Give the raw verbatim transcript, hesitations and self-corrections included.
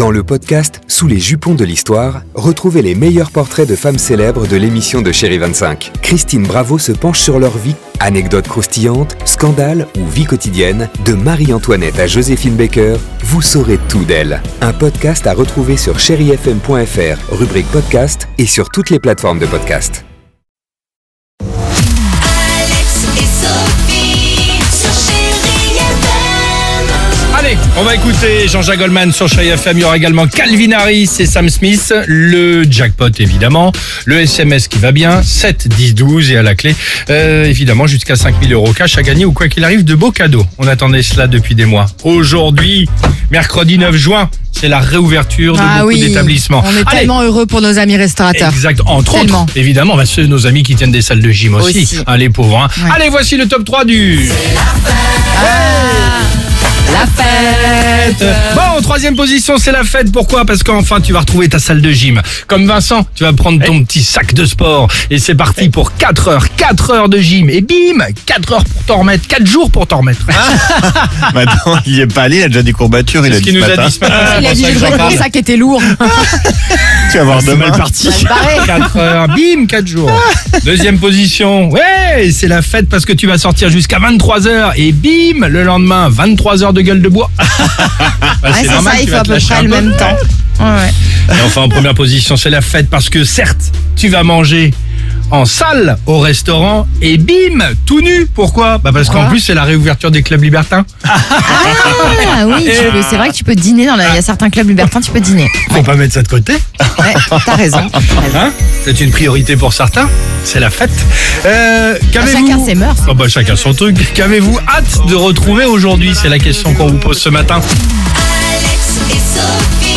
Dans le podcast Sous les jupons de l'histoire, retrouvez les meilleurs portraits de femmes célèbres de l'émission de Chérie vingt-cinq. Christine Bravo se penche sur leur vie, anecdotes croustillantes, scandales ou vie quotidienne. De Marie-Antoinette à Joséphine Baker, vous saurez tout d'elle. Un podcast à retrouver sur chéri f m point f r, rubrique podcast et sur toutes les plateformes de podcast. Allez, on va écouter Jean-Jacques Goldman sur Chérie F M. Il y aura également Calvin Harris et Sam Smith. Le jackpot, évidemment. Le S M S qui va bien. sept, dix, douze. Et à la clé, euh, évidemment, jusqu'à cinq mille euros cash à gagner ou quoi qu'il arrive, de beaux cadeaux. On attendait cela depuis des mois. Aujourd'hui, mercredi neuf juin, c'est la réouverture de ah beaucoup oui, d'établissements. On est Allez. tellement heureux pour nos amis restaurateurs. Exact. Entre Tellement. autres, évidemment, bah, ceux, nos amis qui tiennent des salles de gym aussi. Aussi. Hein, les pauvres. Hein. Ouais. Allez, voici le top trois du... La fête. Bon, troisième position, c'est la fête. Pourquoi ? Parce qu'enfin, tu vas retrouver ta salle de gym. Comme Vincent, tu vas prendre ton petit sac de sport. Et c'est parti pour quatre heures. quatre heures de gym. Et bim, quatre heures pour t'en remettre. quatre jours pour t'en remettre. Maintenant, il n'y est pas allé, il a déjà des courbatures. Il C'est a ce qu'il dit nous ce a matin. dit ce matin. Il a C'est dit pour ça que que j'en le parle. sac était lourd. Tu vas voir C'est demain. mal parti. Mal barré. quatre heures, bim, quatre jours. Deuxième position, ouais, c'est la fête parce que tu vas sortir jusqu'à vingt-trois heures et bim, le lendemain, vingt-trois heures de gueule de bois. Bah, Ouais, c'est normal, ça, tu il vas faut à te peu lâcher près un le peu. même temps. Ouais, ouais. Et enfin, en première position, c'est la fête parce que certes, tu vas manger en salle au restaurant et bim, tout nu. Pourquoi ? Bah parce qu'en Ah. plus, c'est la réouverture des clubs libertins. Ah oui, tu peux- c'est vrai que tu peux dîner dans la, il y a certains clubs libertins, tu peux dîner. Faut pas mettre ça de côté. Ouais, t'as raison. t'as raison. Hein ? C'est une priorité pour certains. C'est la fête. Euh, qu'avez-vous... Chacun ses mœurs. Oh bah, chacun son truc. Qu'avez-vous hâte de retrouver aujourd'hui ? C'est la question qu'on vous pose ce matin. Alex et Sophie.